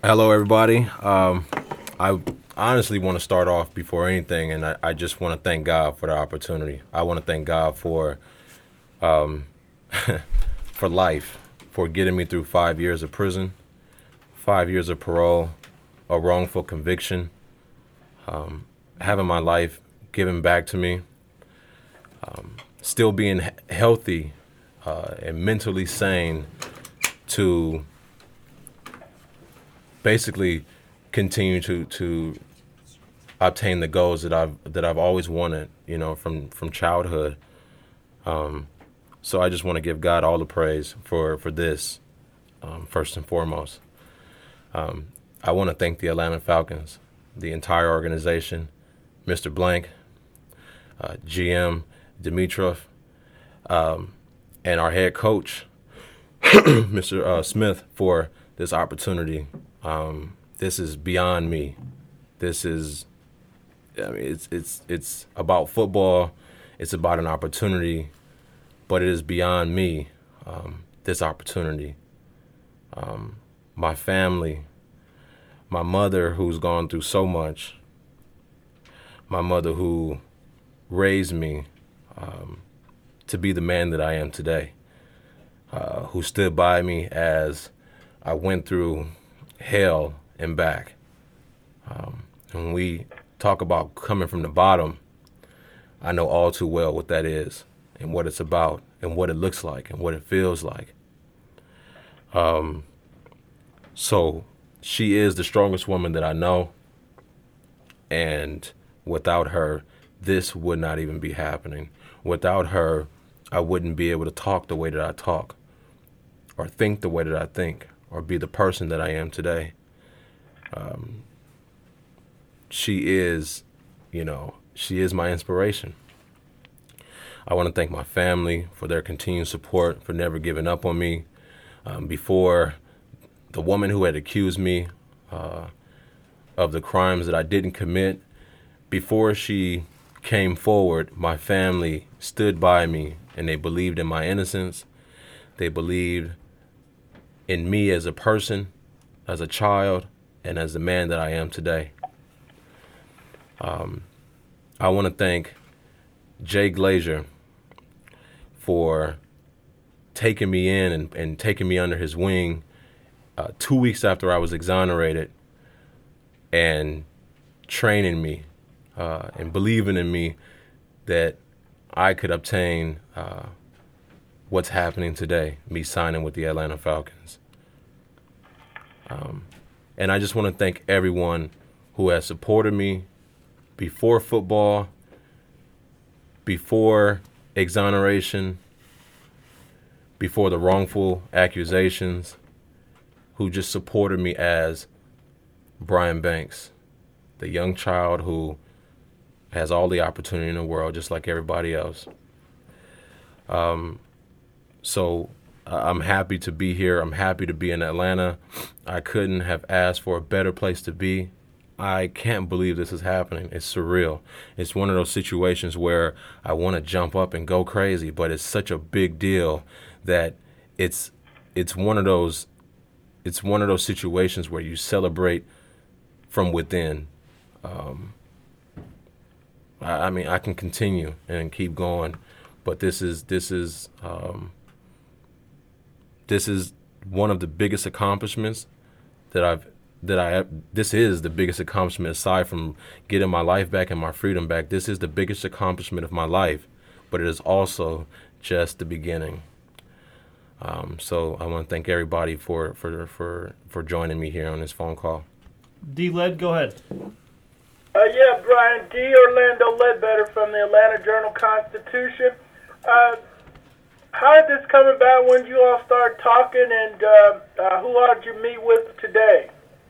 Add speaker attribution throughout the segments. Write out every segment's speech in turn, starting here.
Speaker 1: Hello, everybody. I honestly want to start off before anything, and I just want to thank God for the opportunity. I want to thank God for life, for getting me through 5 years of prison, 5 years of parole, a wrongful conviction, having my life given back to me, still being healthy and mentally sane to basically continue to obtain the goals that I've always wanted, from childhood. So I just want to give God all the praise for this, first and foremost. I want to thank the Atlanta Falcons, the entire organization, Mr. Blank, GM Dimitrov, and our head coach, Mr. Smith, for this opportunity. This is beyond me. This is, I mean, it's about football. It's about an opportunity, but it is beyond me. This opportunity. My family, my mother who's gone through so much, my mother who raised me to be the man that I am today, who stood by me as I went through hell and back. When we talk about coming from the bottom, I know all too well what that is and what it's about and what it looks like and what it feels like. So she is the strongest woman that I know. And without her, this would not even be happening. Without her, I wouldn't be able to talk the way that I talk, or think the way that I think, or be the person that I am today. She is, she is my inspiration. I want to thank my family for their continued support, for never giving up on me. Before the woman who had accused me of the crimes that I didn't commit, before she came forward, my family stood by me and they believed in my innocence. They believed in me as a person, as a child, and as the man that I am today. I want to thank Jay Glazer for taking me in and taking me under his wing 2 weeks after I was exonerated, and training me and believing in me that I could obtain what's happening today, me signing with the Atlanta Falcons. And I just want to thank everyone who has supported me before football, before exoneration, before the wrongful accusations, who just supported me as Brian Banks, the young child who has all the opportunity in the world, just like everybody else. So I'm happy to be here. I'm happy to be in Atlanta. I couldn't have asked for a better place to be. I can't believe this is happening. It's surreal. It's one of those situations where I want to jump up and go crazy, but it's such a big deal that it's one of those situations where you celebrate from within. I mean, I can continue and keep going, but this is one of the biggest accomplishments this is the biggest accomplishment aside from getting my life back and my freedom back. This is the biggest accomplishment of my life, but it is also just the beginning. So I want to thank everybody for joining me here on this phone call.
Speaker 2: D-Led, go ahead.
Speaker 3: Yeah, Brian D. Orlando Ledbetter from the Atlanta Journal-Constitution. How did this come about? When did you all start talking, and who all did you meet with today?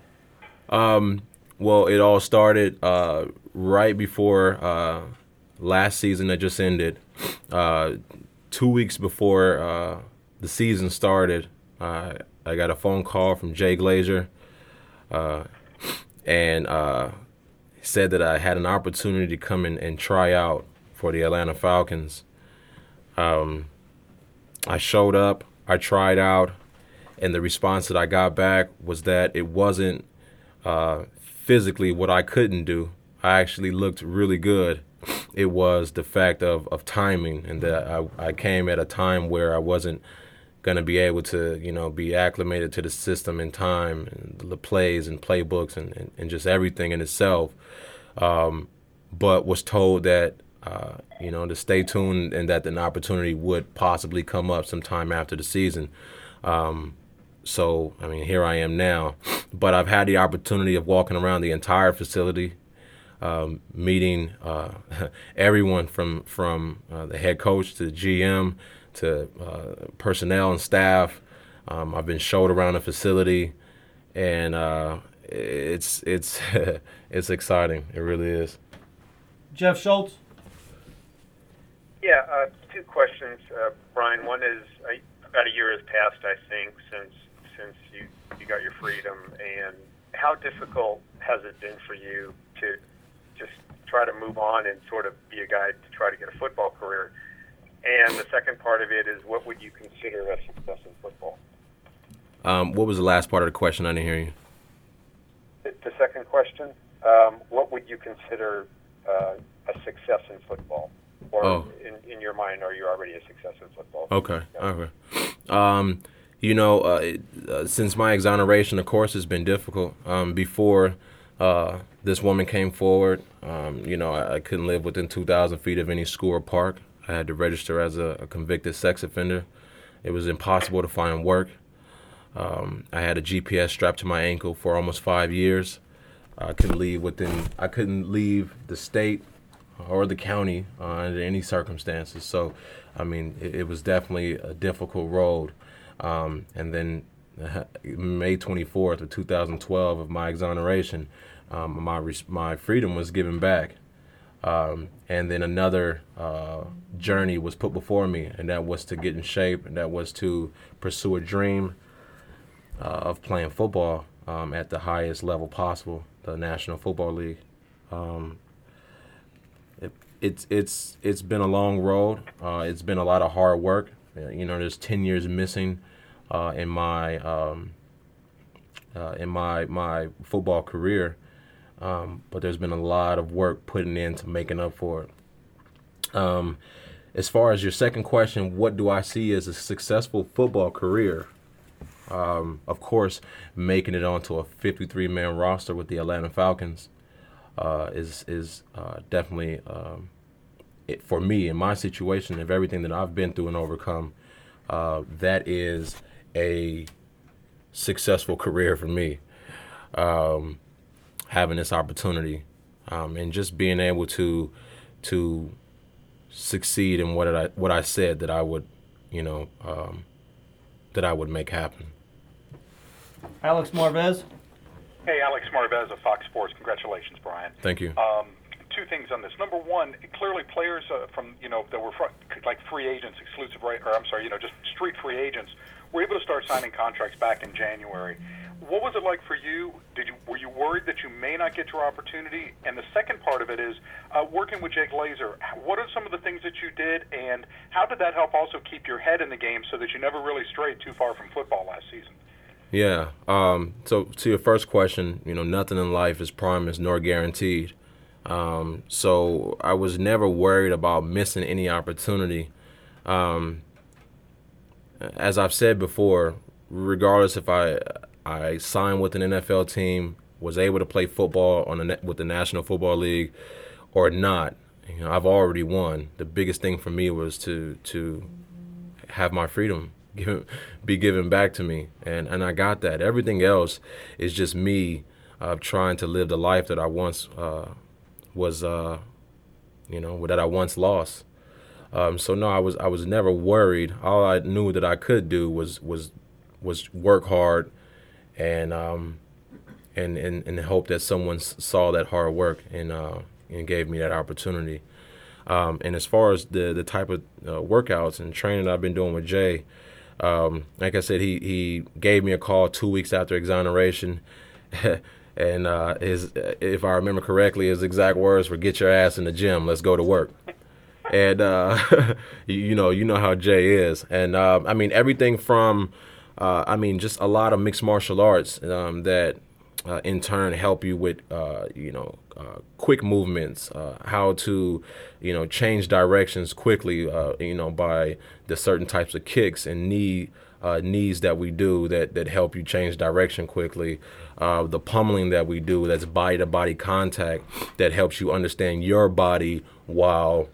Speaker 1: Well, it all started right before last season that just ended. 2 weeks before the season started, I got a phone call from Jay Glazer, and he said that I had an opportunity to come in and try out for the Atlanta Falcons. I showed up, I tried out, and the response that I got back was that it wasn't physically what I couldn't do. I actually looked really good. It was the fact of timing, and that I came at a time where I wasn't going to be able to, be acclimated to the system in time, and the plays and playbooks and just everything in itself. But was told that, to stay tuned and that an opportunity would possibly come up sometime after the season. So, here I am now. But I've had the opportunity of walking around the entire facility, meeting everyone from the head coach to the GM to personnel and staff. I've been showed around the facility, and it's it's exciting. It really is.
Speaker 2: Jeff Schultz.
Speaker 4: Yeah, two questions, Brian. One is about a year has passed, I think, since you got your freedom, and how difficult has it been for you to just try to move on and sort of be a guy to try to get a football career? And the second part of it is, what would you consider a success in football?
Speaker 1: What was the last part of the question? I didn't hear you.
Speaker 4: The second question, what would you consider a success in football? Or in your mind, are you already a success in football?
Speaker 1: Okay. Since my exoneration, of course, it's been difficult. Before this woman came forward, I couldn't live within 2,000 feet of any school or park. I had to register as a convicted sex offender. It was impossible to find work. I had a GPS strapped to my ankle for almost 5 years. I couldn't leave the state or the county under any circumstances. So, it was definitely a difficult road. And then May 24th of 2012 of my exoneration, my freedom was given back. And then another journey was put before me, and that was to get in shape, and that was to pursue a dream of playing football at the highest level possible, the National Football League. It's been a long road. It's been a lot of hard work. There's 10 years missing in my football career, but there's been a lot of work putting into making up for it. As far as your second question, what do I see as a successful football career? Of course, making it onto a 53-man roster with the Atlanta Falcons is definitely for me, in my situation, of everything that I've been through and overcome, that is a successful career for me. Having this opportunity and just being able to succeed in what I said that I would, that I would make happen.
Speaker 2: Alex Marvez.
Speaker 5: Hey, Alex Marvez of Fox Sports. Congratulations, Brian.
Speaker 1: Thank you.
Speaker 5: Two things on this. Number one, clearly players from, that were like free agents, exclusive, right? Or I'm sorry, just street free agents, were able to start signing contracts back in January. What was it like for you? Were you worried that you may not get your opportunity? And the second part of it is working with Jay Glazer. What are some of the things that you did, and how did that help also keep your head in the game so that you never really strayed too far from football last season?
Speaker 1: Yeah. So to your first question, nothing in life is promised nor guaranteed. So I was never worried about missing any opportunity. As I've said before, regardless if I signed with an NFL team, was able to play football with the National Football League or not, I've already won. The biggest thing for me was to have my freedom be given back to me, and I got that. Everything else is just me trying to live the life that I once that I once lost. So no, I was never worried. All I knew that I could do was work hard, and hope that someone saw that hard work and gave me that opportunity. And as far as the type of workouts and training that I've been doing with Jay, like I said, he gave me a call 2 weeks after exoneration. And if I remember correctly, his exact words were, "Get your ass in the gym. Let's go to work." And you know how Jay is. And everything from I mean, just a lot of mixed martial arts that in turn help you with, quick movements, how to, change directions quickly, by the certain types of kicks and knees that we do that help you change direction quickly. The pummeling that we do, that's body-to-body contact, that helps you understand your body while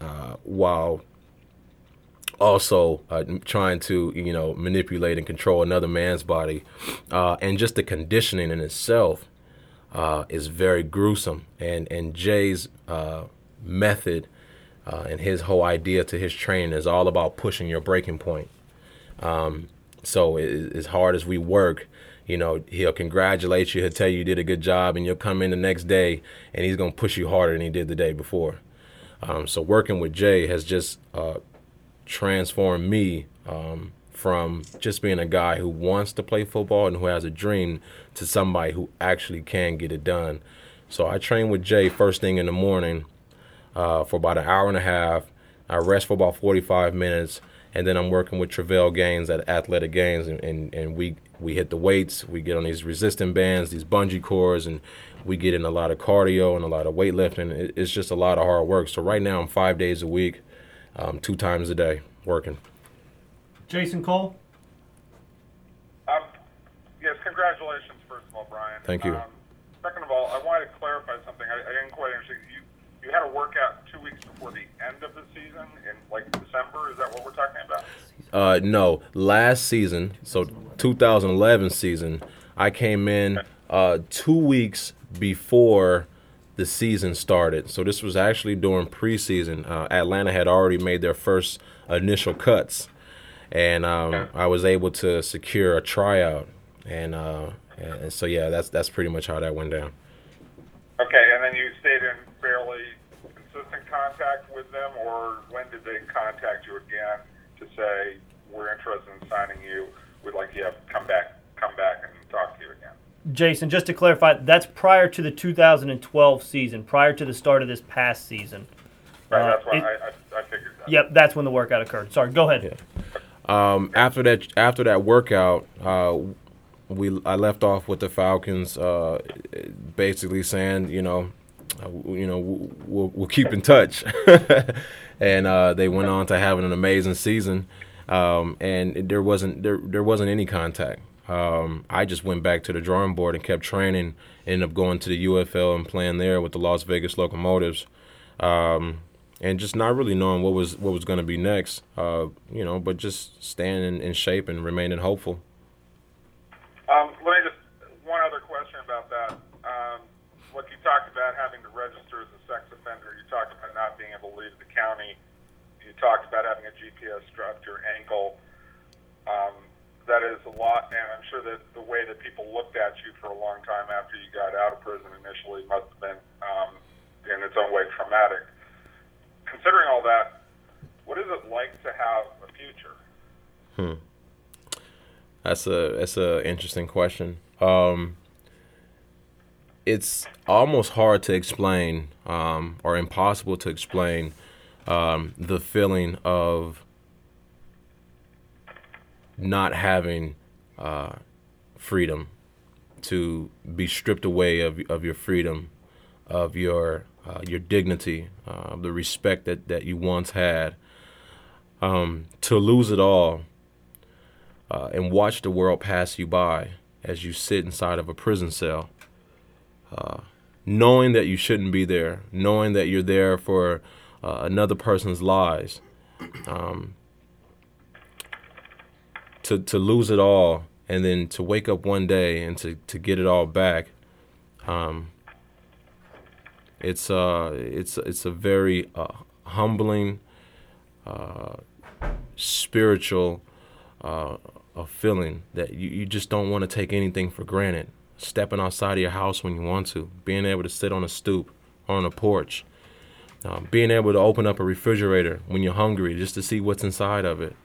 Speaker 1: also trying to manipulate and control another man's body, and just the conditioning in itself is very gruesome. And Jay's method and his whole idea to his training is all about pushing your breaking point. So as hard as we work, he'll congratulate you, he'll tell you did a good job, and you'll come in the next day and he's gonna push you harder than he did the day before. So working with Jay has just transformed me from just being a guy who wants to play football and who has a dream to somebody who actually can get it done. So I train with Jay first thing in the morning for about an hour and a half. I rest for about 45 minutes, and then I'm working with Travell Gaines at Athletic Games, and we hit the weights. We get on these resistant bands, these bungee cords, and we get in a lot of cardio and a lot of weightlifting. It's just a lot of hard work. So right now I'm 5 days a week, 2 times a day working.
Speaker 2: Jason Cole.
Speaker 5: Yes, congratulations, first of all, Brian.
Speaker 1: Thank you.
Speaker 5: Second of all, I wanted to clarify something. I didn't quite understand. You had a workout 2 weeks before the end of the season in December. Is that what we're talking about?
Speaker 1: No, last season, so 2011 season, I came in 2 weeks before the season started. So this was actually during preseason. Atlanta had already made their first initial cuts, and I was able to secure a tryout. And so yeah, that's pretty much how that went down.
Speaker 5: Okay, and then you stayed in fairly consistent contact with them, or when did they contact you again to say we're interested in signing you? We'd like you to come back and talk to you again.
Speaker 2: Jason, just to clarify, that's prior to the 2012 season, prior to the start of this past season.
Speaker 5: Right, that's why I figured that.
Speaker 2: Yep, that's when the workout occurred. Sorry, go ahead.
Speaker 1: Yeah. After that workout, I left off with the Falcons, basically saying, we'll keep in touch, and they went on to having an amazing season, and there wasn't any contact. I just went back to the drawing board and kept training. Ended up going to the UFL and playing there with the Las Vegas Locomotives, and just not really knowing what was going to be next. But just staying in shape and remaining hopeful.
Speaker 5: Let me just one other question about that. What you talked about having to register as a sex offender. You talked about not being able to leave the county. You talked about having a GPS strapped to your ankle. That is a lot, and I'm sure that the way that people looked at you for a long time after you got out of prison initially must have been, in its own way, traumatic. Considering all that, what is it like to have a future?
Speaker 1: That's a interesting question. It's almost hard to explain, or impossible to explain, the feeling of not having freedom, to be stripped away of your freedom, of your dignity, the respect that you once had, to lose it all, and watch the world pass you by as you sit inside of a prison cell, knowing that you shouldn't be there, knowing that you're there for another person's lives. To lose it all, and then to wake up one day and to get it all back, it's a very humbling, spiritual feeling that you just don't want to take anything for granted. Stepping outside of your house when you want to, being able to sit on a stoop or on a porch, being able to open up a refrigerator when you're hungry just to see what's inside of it.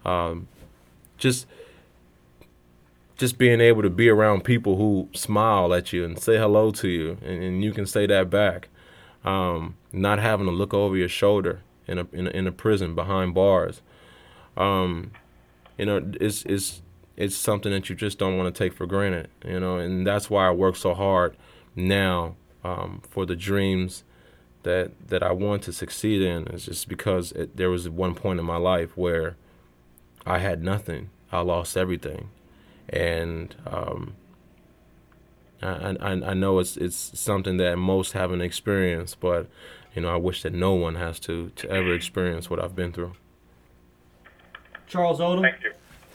Speaker 1: Just being able to be around people who smile at you and say hello to you, and you can say that back. Not having to look over your shoulder in a prison behind bars. It's it's something that you just don't want to take for granted, you know, and that's why I work so hard now for the dreams that I want to succeed in. It's just because there was one point in my life where I had nothing. I lost everything, and I know it's something that most haven't experienced, but you know, I wish that no one has to ever experience what I've been through.
Speaker 2: Charles Odom.
Speaker 4: Thank you.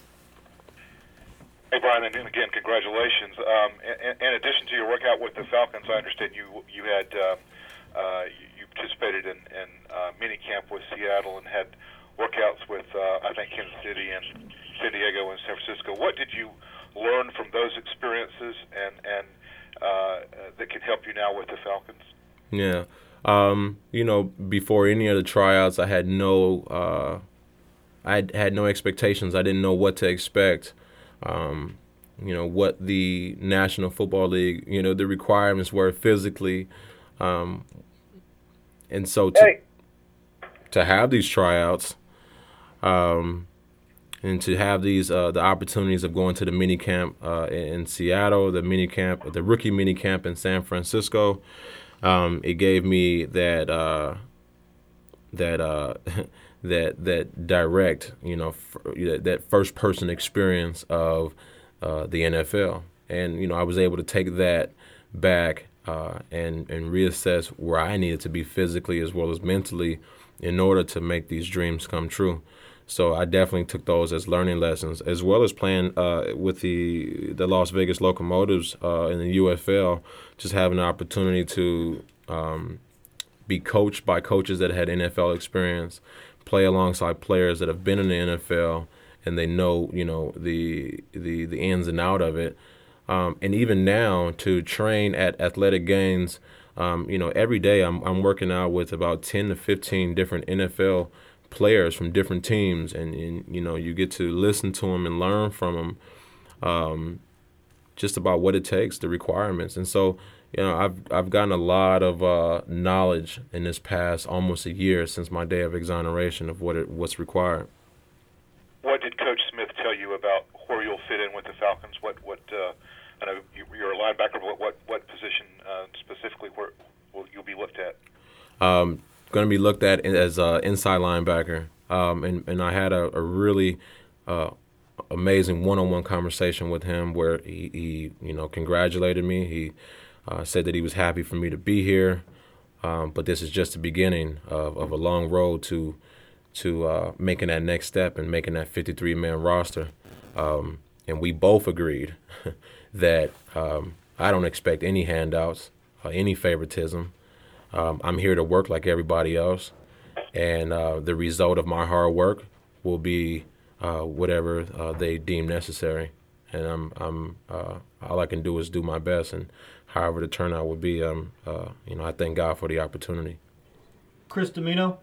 Speaker 5: Hey, Brian, and again, congratulations. In addition to your workout with the Falcons, I understand you had you participated in mini camp with Seattle and had workouts with I think Kansas City and San Diego and San Francisco. What did you learn from those experiences and that can help you now with the Falcons?
Speaker 1: Yeah, you know, before any of the tryouts, I had no expectations. I didn't know what to expect. You know, what the National Football League, you know, the requirements were physically. And so to have these tryouts and to have these the opportunities of going to the mini camp in Seattle, the rookie mini camp in San Francisco, it gave me that direct, you know, that first person experience of the NFL, and you know, I was able to take that back and reassess where I needed to be physically as well as mentally in order to make these dreams come true. So I definitely took those as learning lessons, as well as playing with the Las Vegas Locomotives in the UFL, just having the opportunity to be coached by coaches that had NFL experience, play alongside players that have been in the NFL and they know, you know, the ins and out of it. And even now to train at Athletic Gains, you know, every day I'm working out with about 10 to 15 different NFL players from different teams, and you know, you get to listen to them and learn from them just about what it takes, the requirements. And so, you know, I've gotten a lot of knowledge in this past almost a year since my day of exoneration of what's required.
Speaker 5: What did Coach Smith tell you about where you'll fit in with the Falcons? What I know you're a linebacker, but what position specifically where you'll be looked at?
Speaker 1: Going to be looked at as inside linebacker, and I had a really amazing one-on-one conversation with him where he you know, congratulated me. He said that he was happy for me to be here, but this is just the beginning of a long road to making that next step and making that 53-man roster. And we both agreed that I don't expect any handouts, any favoritism. I'm here to work like everybody else, and the result of my hard work will be whatever they deem necessary. And I'm all I can do is do my best, and however the turnout will be, you know, I thank God for the opportunity.
Speaker 2: Chris Domino.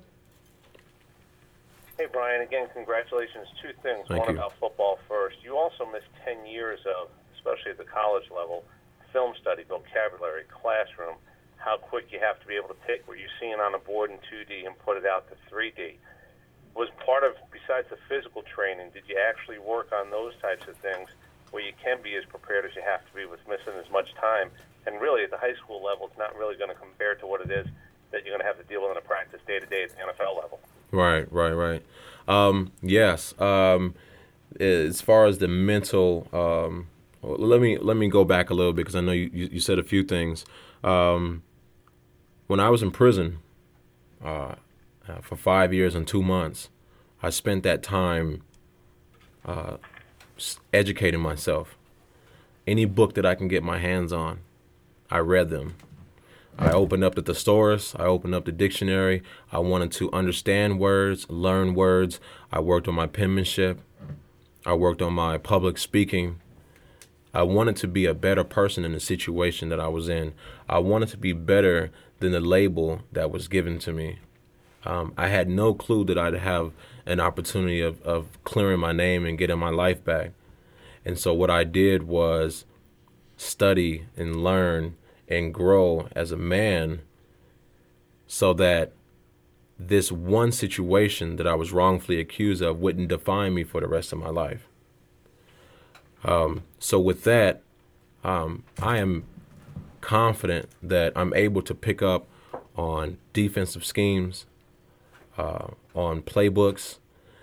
Speaker 6: Hey, Brian, again, congratulations. Two things.
Speaker 1: Thank
Speaker 6: One
Speaker 1: you.
Speaker 6: about football first. You also missed 10 years of, especially at the college level, film study, vocabulary, classroom, how quick you have to be able to pick what you're seeing on a board in 2D and put it out to 3D. Was part of, besides the physical training, did you actually work on those types of things where you can be as prepared as you have to be with missing as much time? And really, at the high school level, it's not really going to compare to what it is that you're going to have to deal with in a practice day-to-day at the NFL level.
Speaker 1: Right. Yes. As far as the mental, let me go back a little bit because I know you said a few things. When I was in prison for 5 years and 2 months, I spent that time educating myself. Any book that I can get my hands on, I read them. I opened up the thesaurus. I opened up the dictionary. I wanted to understand words, learn words. I worked on my penmanship. I worked on my public speaking. I wanted to be a better person in the situation that I was in. I wanted to be better than the label that was given to me. I had no clue that I'd have an opportunity of clearing my name and getting my life back. And so what I did was study and learn and grow as a man so that this one situation that I was wrongfully accused of wouldn't define me for the rest of my life. So with that, I am confident that I'm able to pick up on defensive schemes, on playbooks.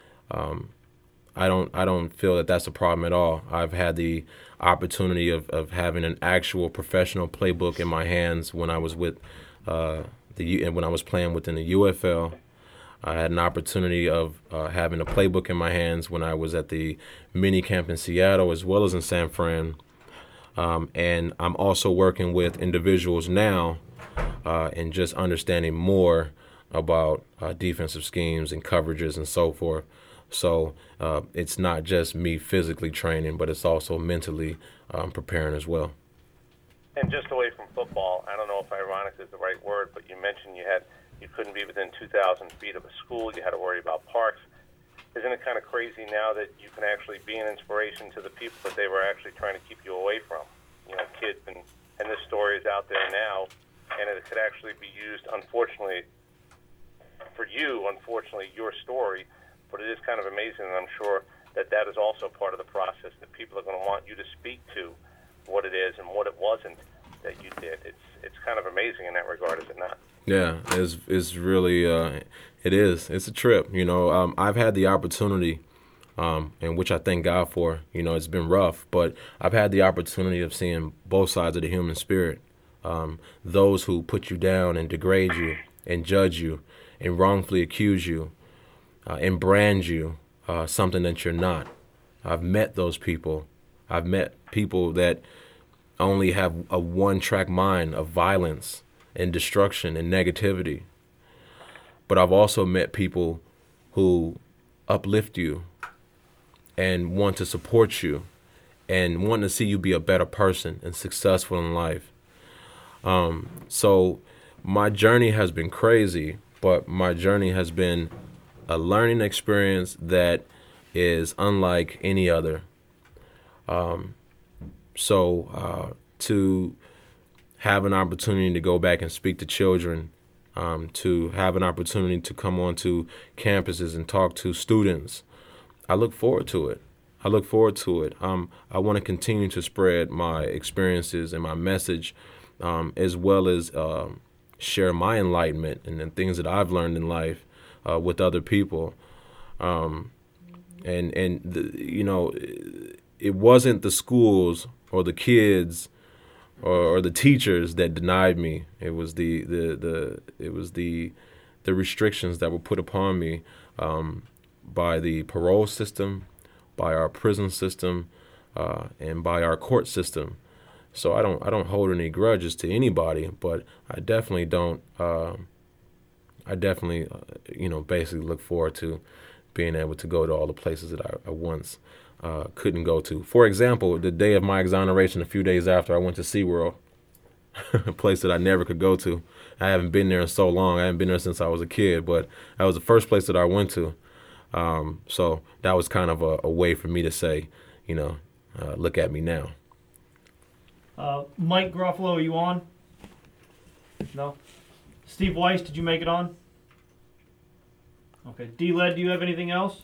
Speaker 1: I don't feel that that's a problem at all. I've had the opportunity of having an actual professional playbook in my hands when I was with when I was playing within the UFL. I had an opportunity of having a playbook in my hands when I was at the mini camp in Seattle as well as in San Fran. And I'm also working with individuals now and just understanding more about defensive schemes and coverages and so forth. So it's not just me physically training, but it's also mentally preparing as well.
Speaker 6: And just away from football, I don't know if ironic is the right word, but you mentioned you couldn't be within 2,000 feet of a school. You had to worry about parks. Isn't it kind of crazy now that you can actually be an inspiration to the people that they were actually trying to keep you away from? Kids, and this story is out there now, and it could actually be used, unfortunately, for you, your story, but it is kind of amazing, and I'm sure that is also part of the process, that people are going to want you to speak to what it is and what it wasn't that you did. It's kind of amazing in that regard, is it not?
Speaker 1: Yeah, it's really, it is. It's a trip, I've had the opportunity, and which I thank God for. It's been rough, but I've had the opportunity of seeing both sides of the human spirit. Those who put you down and degrade you and judge you and wrongfully accuse you and brand you something that you're not. I've met those people. I've met people that only have a one-track mind of violence and destruction and negativity. But I've also met people who uplift you and want to support you and want to see you be a better person and successful in life. So my journey has been crazy, but my journey has been a learning experience that is unlike any other. So to have an opportunity to go back and speak to children, to have an opportunity to come onto campuses and talk to students, I look forward to it. I want to continue to spread my experiences and my message, as well as share my enlightenment and the things that I've learned in life with other people. It wasn't the schools or the kids or the teachers that denied me. It was the restrictions that were put upon me by the parole system, by our prison system, and by our court system. So I don't hold any grudges to anybody, but I definitely don't. Basically look forward to being able to go to all the places that I once couldn't go to. For example, the day of my exoneration, a few days after, I went to SeaWorld, a place that I never could go to. I haven't been there in so long. I haven't been there since I was a kid, but that was the first place that I went to. So that was kind of a way for me to say, look at me now.
Speaker 2: Mike Garofalo, are you on? No? Steve Weiss, did you make it on? Okay. D-Led, do you have anything else?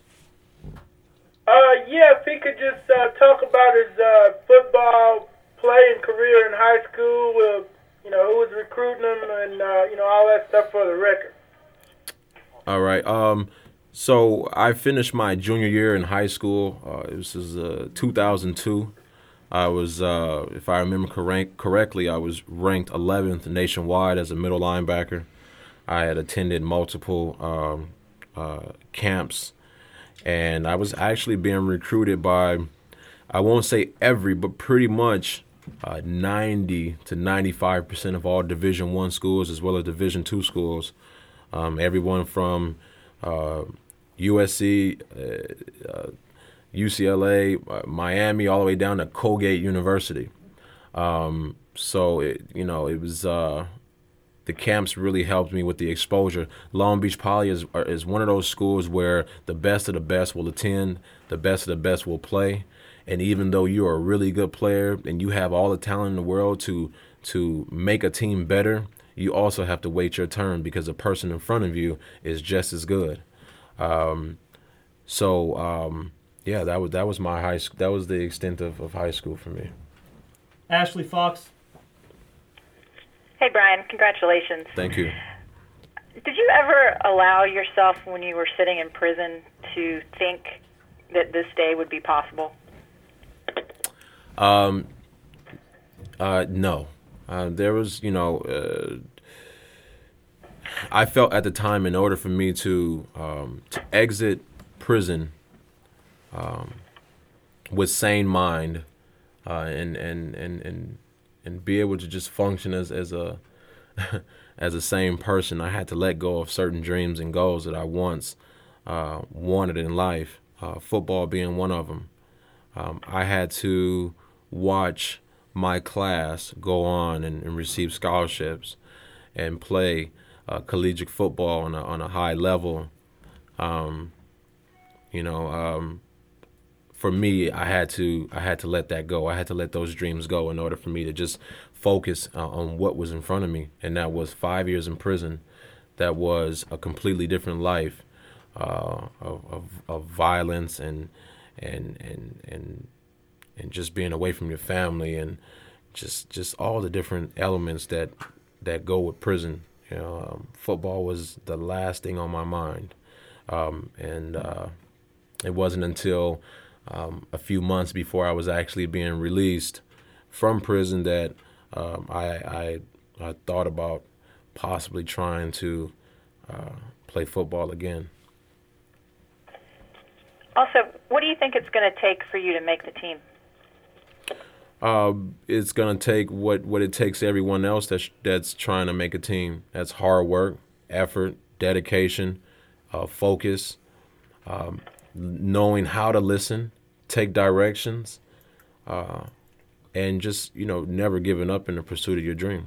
Speaker 3: Yeah, if he could just talk about his football playing career in high school, who was recruiting him, and all that stuff for the record.
Speaker 1: All right. So I finished my junior year in high school. This is 2002. I was, if I remember correctly, I was ranked 11th nationwide as a middle linebacker. I had attended multiple camps, and I was actually being recruited by, I won't say every, but pretty much 90 to 95% of all Division I schools as well as Division II schools. Everyone from USC, UCLA, Miami, all the way down to Colgate University. So it was the camps really helped me with the exposure. Long Beach Poly is one of those schools where the best of the best will attend, the best of the best will play, and even though you're a really good player and you have all the talent in the world to make a team better, you also have to wait your turn because the person in front of you is just as good. Yeah, that was my high school. That was the extent of high school for me.
Speaker 2: Ashley Fox.
Speaker 7: Hey, Brian, congratulations.
Speaker 1: Thank you.
Speaker 7: Did you ever allow yourself, when you were sitting in prison, to think that this day would be possible?
Speaker 1: No. There was, I felt at the time, in order for me to exit prison with sane mind and be able to just function as a as a sane person, I had to let go of certain dreams and goals that I once wanted in life. Football being one of them. I had to watch my class go on and receive scholarships and play collegiate football on a high level. For me, I had to let that go. I had to let those dreams go in order for me to just focus on what was in front of me, and that was 5 years in prison. That was a completely different life of violence and just being away from your family and just all the different elements that go with prison. Football was the last thing on my mind, and it wasn't until a few months before I was actually being released from prison that I thought about possibly trying to play football again.
Speaker 7: Also, what do you think it's going to take for you to make the team?
Speaker 1: It's going to take what it takes everyone else that's trying to make a team. That's hard work, effort, dedication, focus, knowing how to listen, take directions, and just, never giving up in the pursuit of your dream.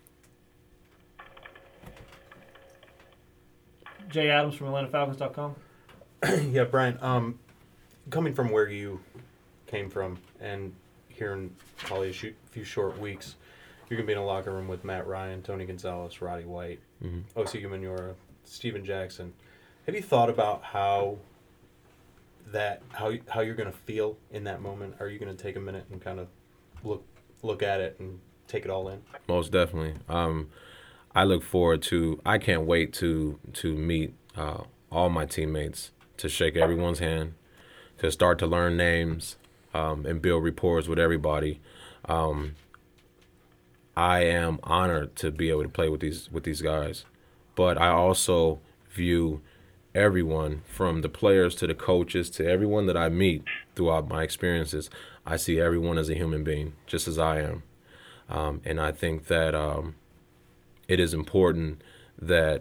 Speaker 2: Jay Adams from AtlantaFalcons.com.
Speaker 8: Yeah, Brian, coming from where you came from and here in probably a few short weeks, you're going to be in a locker room with Matt Ryan, Tony Gonzalez, Roddy White, Osi Umenyiora, Steven Jackson. Have you thought about how you're going to feel in that moment? Are you going to take a minute and kind of look at it and take it all in?
Speaker 1: Most definitely. I can't wait to meet all my teammates, to shake everyone's hand, to start to learn names, and build rapport with everybody. I am honored to be able to play with these guys, but I also view everyone, from the players to the coaches to everyone that I meet throughout my experiences, I see everyone as a human being, just as I am. And I think that it is important that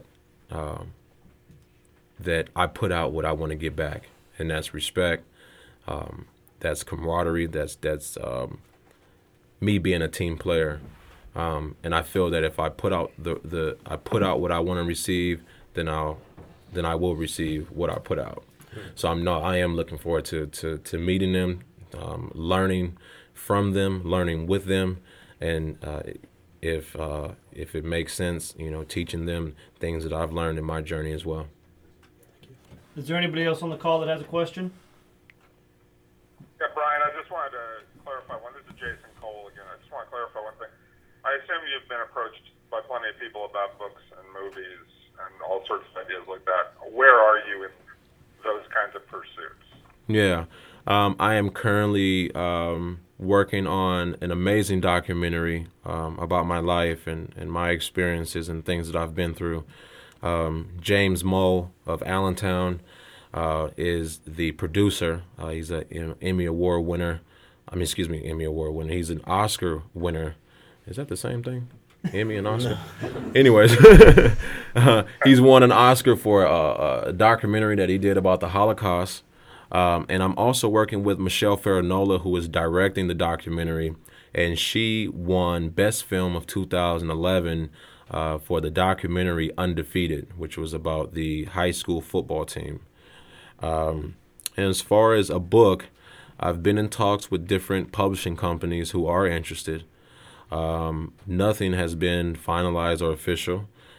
Speaker 1: that I put out what I want to get back, and that's respect, that's camaraderie, that's me being a team player. And I feel that if I put out I put out what I want to receive, then I will receive what I put out. So I am looking forward to meeting them, learning from them, learning with them, and if it makes sense, teaching them things that I've learned in my journey as well.
Speaker 2: Is there anybody else on the call that has a question?
Speaker 9: Yeah, Brian, I just wanted to clarify one. This is Jason Cole again. I just want to clarify one thing. I assume you've been approached by plenty of people about books and movies and all sorts of ideas like that. Where are you in those kinds of pursuits?
Speaker 1: Yeah. I am currently working on an amazing documentary about my life and my experiences and things that I've been through. James Moe of Allentown is the producer. He's an Emmy Award winner. Emmy Award winner. He's an Oscar winner. Is that the same thing? Emmy and Oscar? No. Anyways, he's won an Oscar for a documentary that he did about the Holocaust. And I'm also working with Michelle Farinola, who is directing the documentary, and she won Best Film of 2011 for the documentary Undefeated, which was about the high school football team. And as far as a book, I've been in talks with different publishing companies who are interested. Nothing has been finalized or official.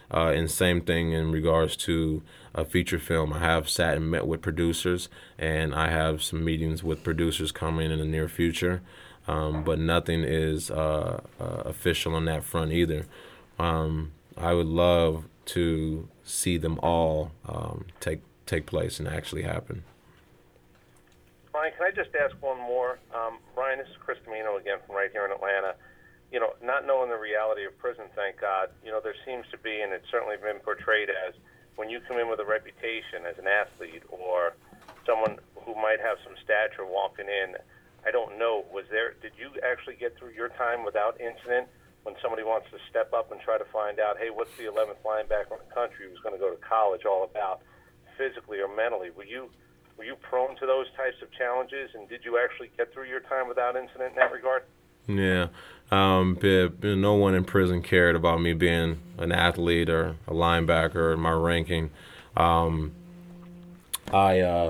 Speaker 1: And same thing in regards to a feature film. I have sat and met with producers, and I have some meetings with producers coming in the near future, but nothing is official on that front either. I would love to see them all take place and actually happen.
Speaker 6: Brian, can I just ask one more? Brian, this is Chris Domino again from right here in Atlanta. You know, not knowing the reality of prison, thank God, you know, there seems to be, and it's certainly been portrayed as, when you come in with a reputation as an athlete or someone who might have some stature walking in, I don't know, did you actually get through your time without incident when somebody wants to step up and try to find out, hey, what's the 11th linebacker in the country who's going to go to college all about, physically or mentally? Were you prone to those types of challenges, and did you actually get through your time without incident in that regard?
Speaker 1: Yeah. No one in prison cared about me being an athlete or a linebacker or my ranking. I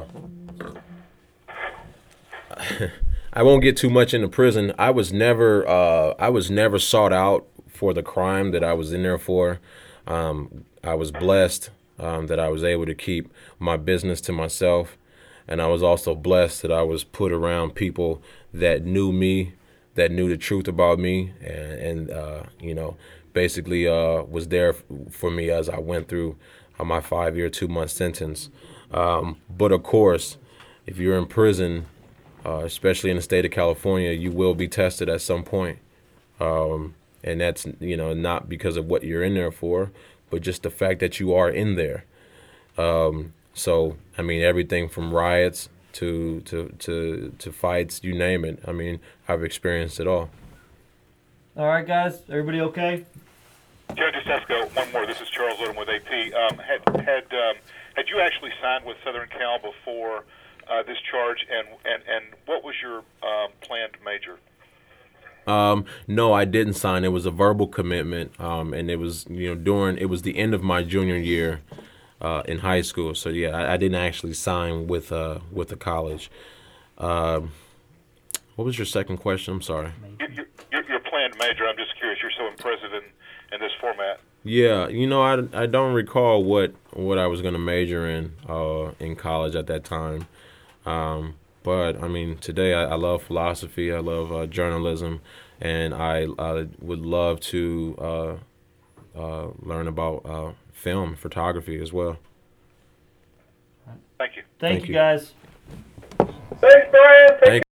Speaker 1: won't get too much into prison. I was never sought out for the crime that I was in there for. I was blessed that I was able to keep my business to myself, and I was also blessed that I was put around people that knew me, that knew the truth about me, and you know, basically was there for me as I went through my 5-year, 2-month sentence. But of course, if you're in prison, especially in the state of California, you will be tested at some point. And that's, you know, not because of what you're in there for, but just the fact that you are in there. So, I mean, everything from riots to fights, you name it. I mean, I've experienced it all.
Speaker 2: All right, guys, everybody okay?
Speaker 5: Joe, just ask one more. This is Charles Odom with AP. Had you actually signed with Southern Cal before this charge, and what was your planned major?
Speaker 1: No, I didn't sign. It was a verbal commitment, and it was, you know, it was the end of my junior year in high school. So yeah, I didn't actually sign with the college. What was your second question? I'm sorry.
Speaker 5: Your planned major. I'm just curious. You're so impressive in this format.
Speaker 1: Yeah, you know, I don't recall what I was going to major in college at that time. But I mean, today I love philosophy. I love journalism, and I would love to learn about film, photography as well.
Speaker 5: Thank you.
Speaker 2: Thank you, guys.
Speaker 3: Thanks, Brian.
Speaker 1: Thank